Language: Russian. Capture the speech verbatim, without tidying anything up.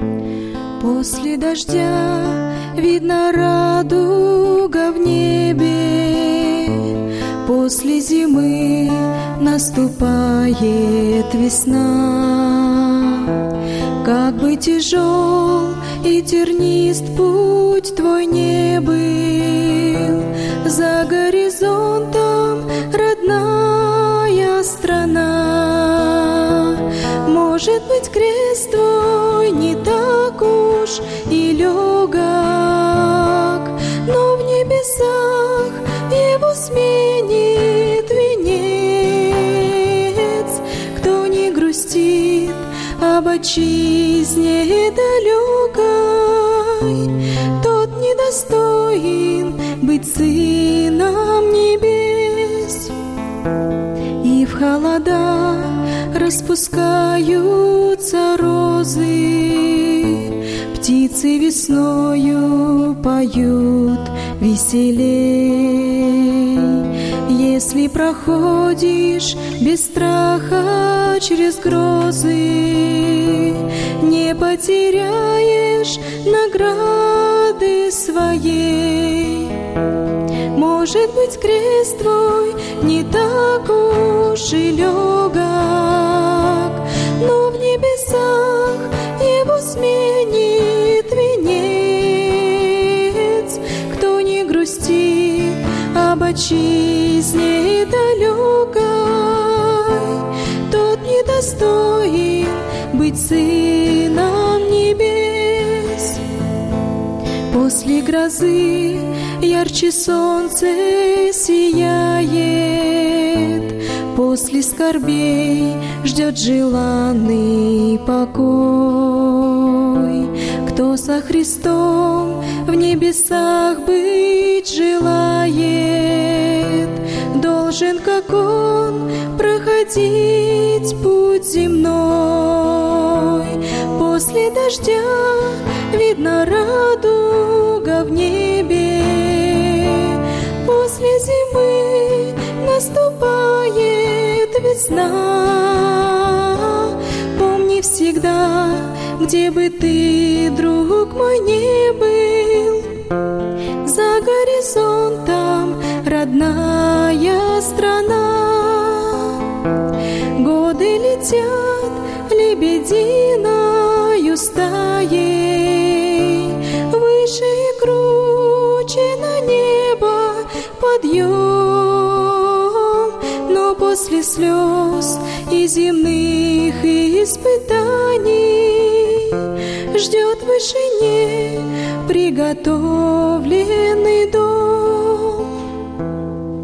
После дождя видна радуга в небе, после зимы наступает весна. Как бы тяжел и тернист путь твой не был, за горизонтом родная страна. Может быть, крест твой не так уж и легок, но в небесах его сменит венец. Кто не грустит об отчизне далекой, тот недостоин быть сыном небес. И в холода распускаются розы, птицы весною поют веселей. Если проходишь без страха через грозы, не потеряешь награды своей. Может быть, крест твой не так уж и легок, но в небесах его сменит венец. Кто не грустит об отчизне далекой, тот недостоин быть сыном небес. После грозы ярче солнце сияет, после скорбей ждет желанный покой. Кто со Христом в небесах быть желает, должен, как Он, проходить путь земной. После дождя видна радуга в небе, после зимы наступает весна. Помни всегда, где бы ты, друг мой, не был, за горизонтом родная страна. Годы летят лебединою стаей, выше и круче на небо подъем. Но после слез и земных испытаний ждет в вышине приготовленный дом.